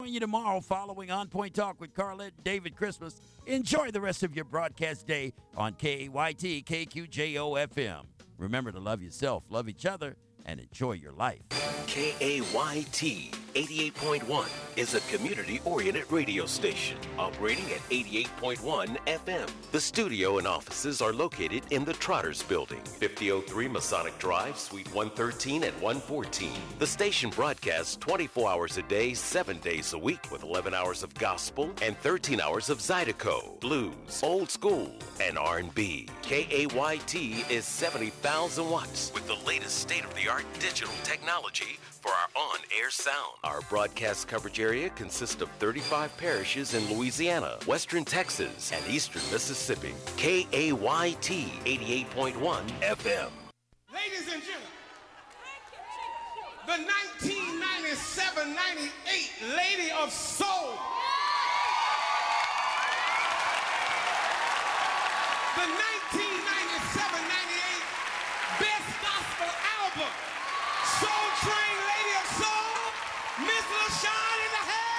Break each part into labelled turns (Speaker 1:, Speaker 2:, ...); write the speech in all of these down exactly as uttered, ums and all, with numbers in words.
Speaker 1: Join you tomorrow following On Point Talk with Carlette and David Christmas. Enjoy the rest of your broadcast day on K A Y T K Q J O F M. Remember to love yourself, love each other, and enjoy your life.
Speaker 2: K A Y T eighty-eight point one is a community-oriented radio station operating at eighty-eight point one F M. The studio and offices are located in the Trotters Building, fifty oh three Masonic Drive, Suite one thirteen and one fourteen. The station broadcasts twenty-four hours a day, seven days a week, with eleven hours of gospel and thirteen hours of Zydeco, blues, old school, and R and B. K A Y T is seventy thousand watts with the latest state-of-the-art digital technology for our on-air sound. Our broadcast coverage area consists of thirty-five parishes in Louisiana, western Texas, and eastern Mississippi. K A Y T eighty-eight point one F M.
Speaker 3: Ladies and gentlemen, the nineteen ninety-seven ninety-eight Lady of Soul. The nineteen ninety-seven ninety-eight Best Gospel Album. Soul Train Lady of Soul, Miss LaShawn in the head.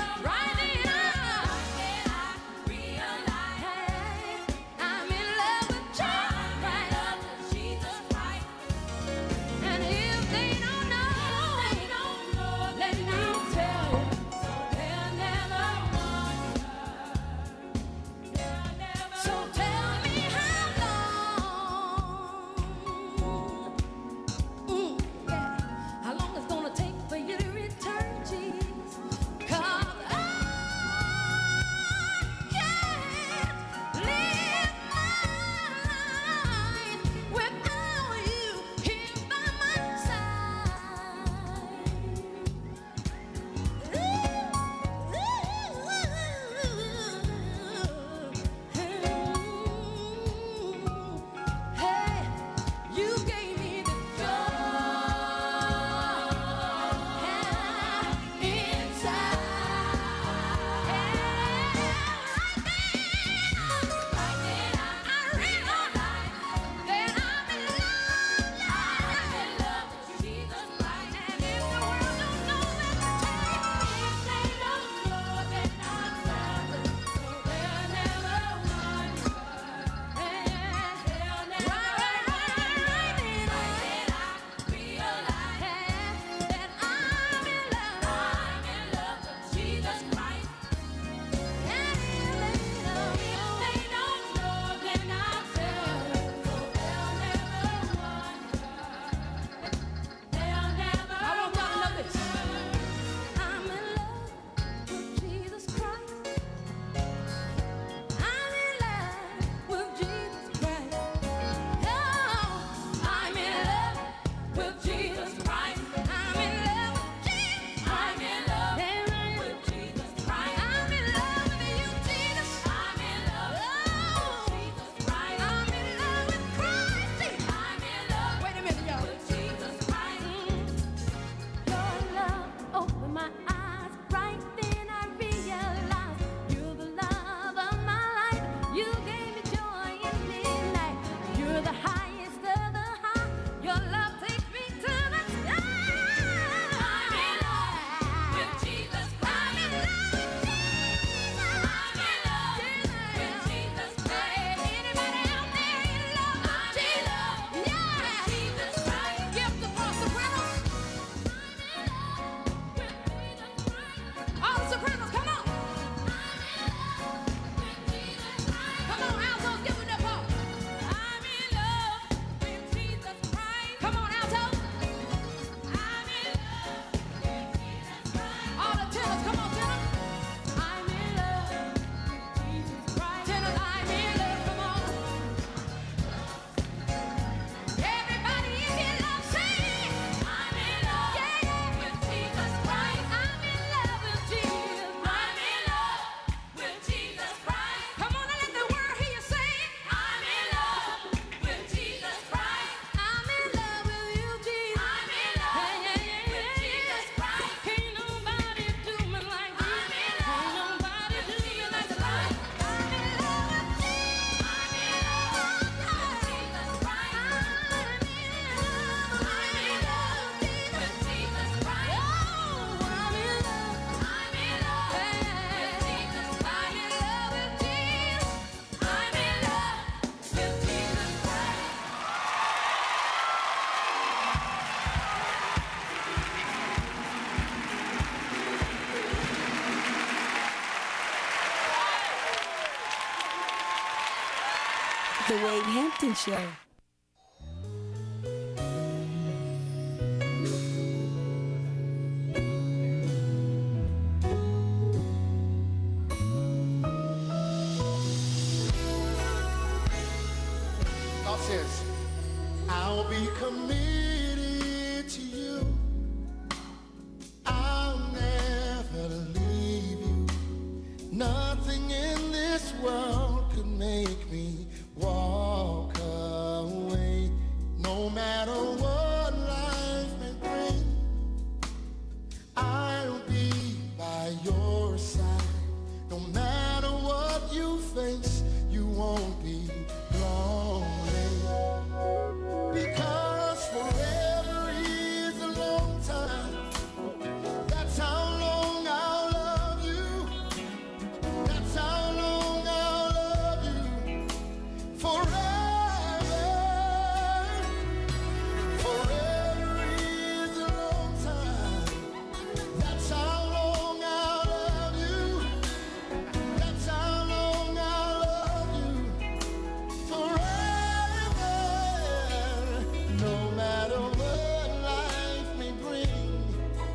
Speaker 4: I'm in love The Wade Hampton Show.
Speaker 5: God says, I'll be committed to you. I'll never leave you. Nothing in this world could make me walk away. No matter what life may bring, I'll be by your side. No matter what you face, you won't be lonely. Because forever is a long time. That's how long I'll love you. That's how long I'll love you. Forever. Forever is a long time. That's how long I'll love you. That's how long I'll love you. Forever. No matter what life may bring,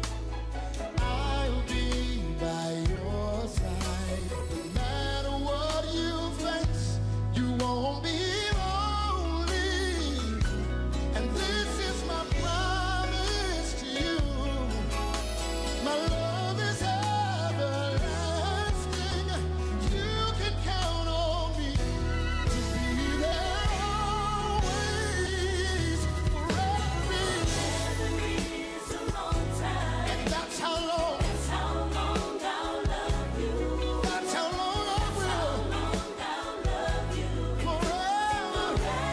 Speaker 5: I'll be by your side. No matter what you face, you won't be lonely. And this is my promise to you. My love is everlasting. You can count on me to be there always. Forever is a long time. And that's how long. That's how long I'll love you. That's how long I will. That's how long I'll love you. Forever.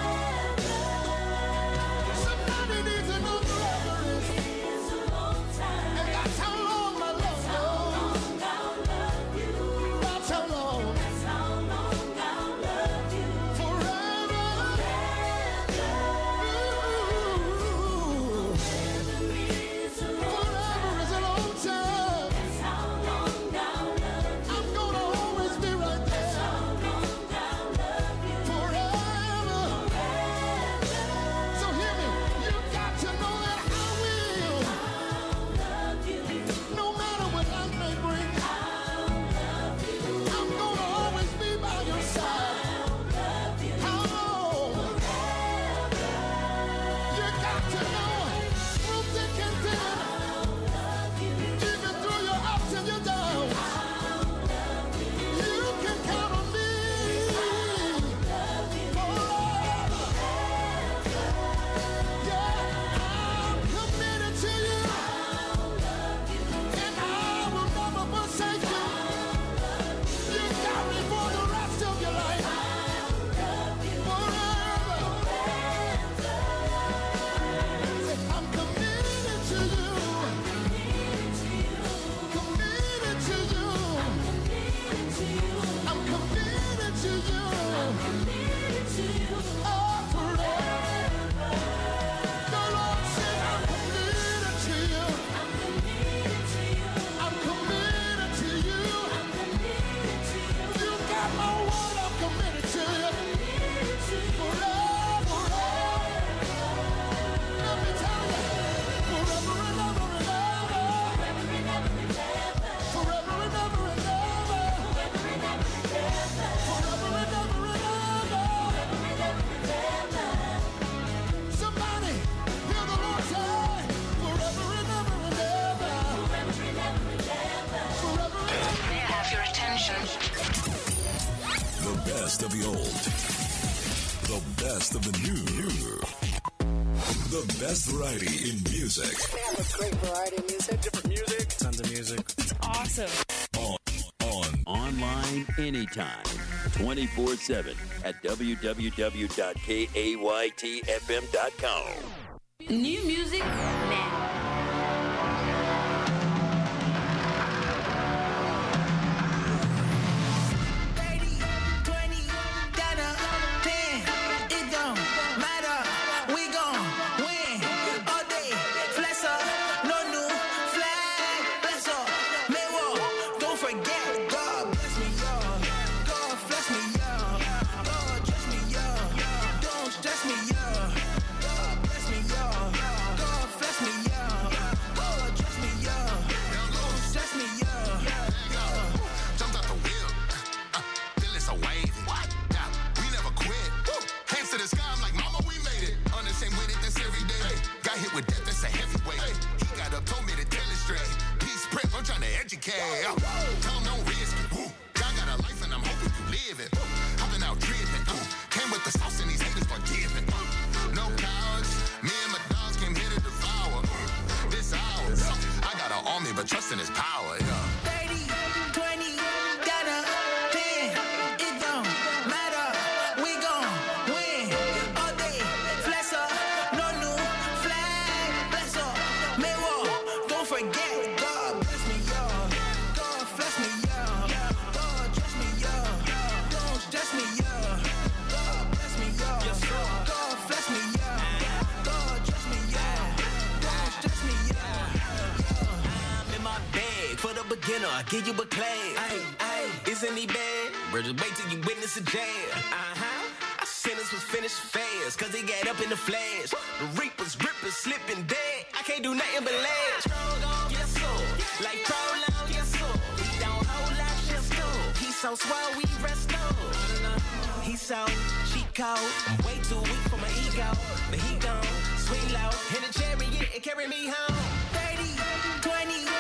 Speaker 5: Somebody needs to know forever is a long time. And that's how long my love goes. I'll love you. That's how long. That's how long I'll love you. Forever. Ooh. Forever is a long time. That's how long I'll love you. I'm gonna always be right there. That's how long I'll love you. Forever. So hear me. You got to know that I will. I'll love you. No matter what life may bring. I'll love you. I'm gonna always be by your side. I'll love you. How long? You got to know. Through thick and thin. I'll love you. Even through your ups and your downs. I'll love you. You can count on me. I'll love you. Forever. Yeah, I'm committed to you. I'll love you. And I will never forsake you. You got me for the rest of your life. I'll love you. Forever. Say, I'm committed to you. Committed to you. I'm committed to you. Oh, forever. The Lord said, I'm committed to you. I'm committed to you. You got my word, I'm committed to you. Forever, let me tell you, forever and ever and ever. Forever and ever and ever. Forever and ever and ever. Somebody hear the Lord say, forever and ever and ever. Forever and ever.
Speaker 6: May I have your attention?
Speaker 7: The best of the old. The best of the new. The best variety in music.
Speaker 4: Great variety of music.
Speaker 8: Different music, tons of music.
Speaker 4: Awesome.
Speaker 7: On, on,
Speaker 1: Online anytime, twenty-four seven at w w w dot kayt f m dot com.
Speaker 6: New music now.
Speaker 5: Forget God bless me, y'all. God bless me, y'all. God bless me, y'all.
Speaker 8: but trust in his power, yeah.
Speaker 9: thirty, twenty, gotta ten. It don't matter. We gon' win all day. Flex up, no new flag. Flex up, may walk. Don't forget, God bless me, y'all. God bless me, y'all. God trust me, y'all. Don't stress me, y'all. God bless me, y'all. God bless me, y'all. God trust me, y'all. Don't stress me, y'all. I'm in my bag for the beginner. I give you a class. Ay, ay, isn't he bad? Bro, just wait till you witness a jab. Uh-huh. Our sentence was finished fast, cause he got up in the flash. The reapers, rippers, slipping dead. I can't do nothing but last. Strong on, yes, so. Like prolong, yes, so. He don't hold out, yes, so. He so swell, we rest on. He so cheat code. I'm way too weak for my ego. But he gone, swing low. In the chariot and carry me home. thirty, twenty.